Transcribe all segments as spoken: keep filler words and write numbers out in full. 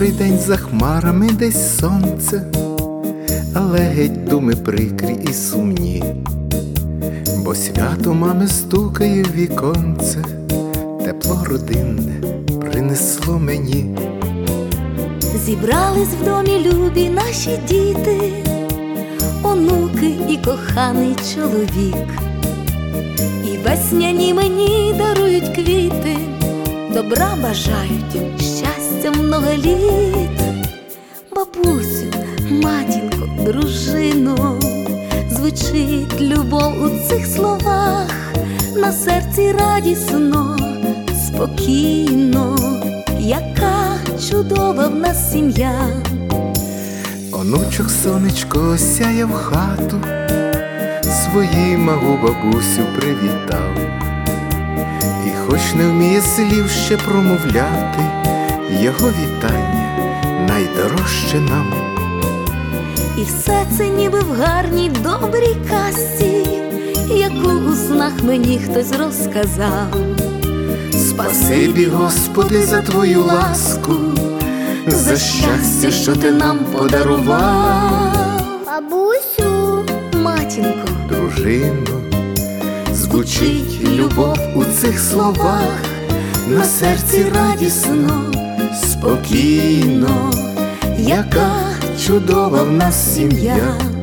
щедрий день, за хмарами десь сонце, але геть думи прикрі і сумні, бо свято мами стукає в віконце, тепло родинне принесло мені. Зібрались в домі любі наші діти, онуки і коханий чоловік, і весняні мені дарують квіти, добра бажають, щастя много літ. Бабусю, матінко, дружино, звучить любов у цих словах, на серці радісно, спокійно, яка чудова в нас сім'я. Онучок сонечко осяяв хату, свою малу бабусю привітав, і хоч не вміє слів ще промовляти, його вітання найдорожче нам. І все це ніби в гарній добрій казці, яку у снах мені хтось розказав. Спасибі, Господи, за Твою ласку, за щастя, що Ти нам подарував. Бабусю, матінко, дружино, звучить любов у цих словах, на серці радісно, спокійно, яка чудова в нас сім'я.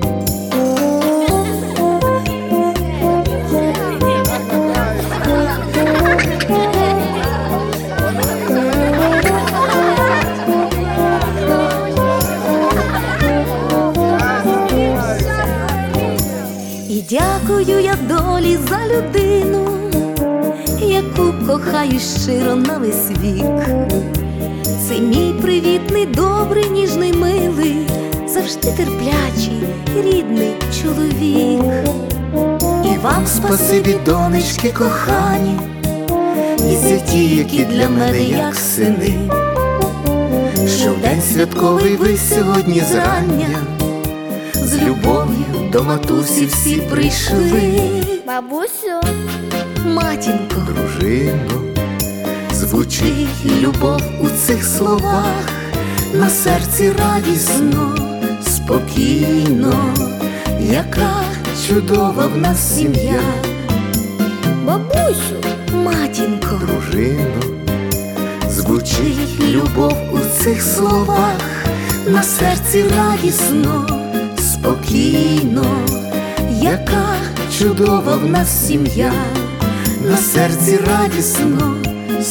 І дякую я долі за людину, яку кохаю щиро на весь вік. Це мій привітний, добрий, ніжний, милий, завжди терплячий, рідний чоловік. І вам спасибі, донечки кохані, і зяті, які для мене як сини, що в день святковий ви сьогодні зрання з любов'ю до матусі всі прийшли. Бабусю, матінко, дружино, звучить любов у цих словах, на серці радісно, спокійно, яка чудова в нас сім'я. бабусю, матінко, дружино, звучить любов у цих словах, на серці радісно, спокійно, яка чудова в нас сім'я. На серці радісно,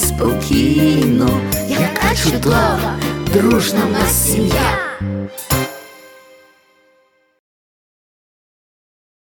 спокійно, яка чудова, дружна в нас сім'я.